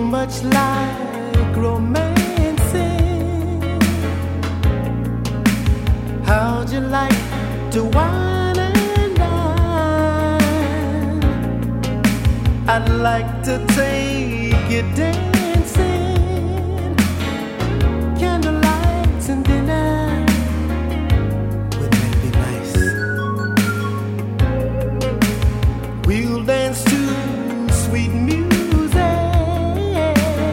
much like romancing. How'd you like to wine and dine? I'd like to take you dancing, candlelights and dinner. Wouldn't that be nice? We'll dance to sweet music.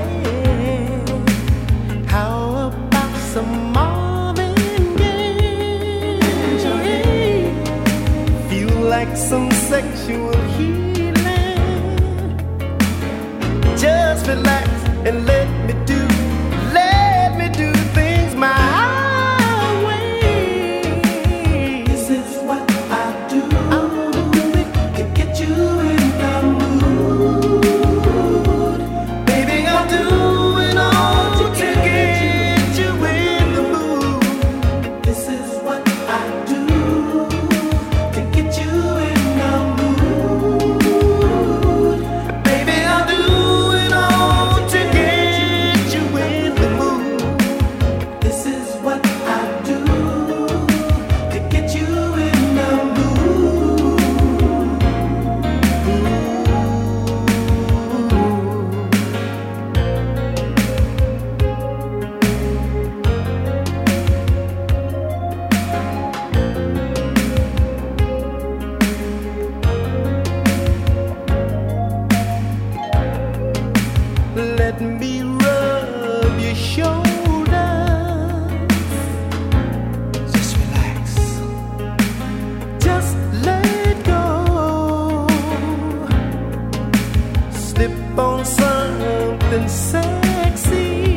How about some Marvin Gaye? Feel like some sexual healing. Just relax and let me do things my way. This is what I do. I'll do it to get you in the mood. Baby, I'll do it all to get you in the mood. This is what I do to get you in the mood. Baby, I'll do it all to get you in the mood. This is what I do to get you in the mood. Let me rub your shoulders. Just relax. Just let go. Slip on something sexy.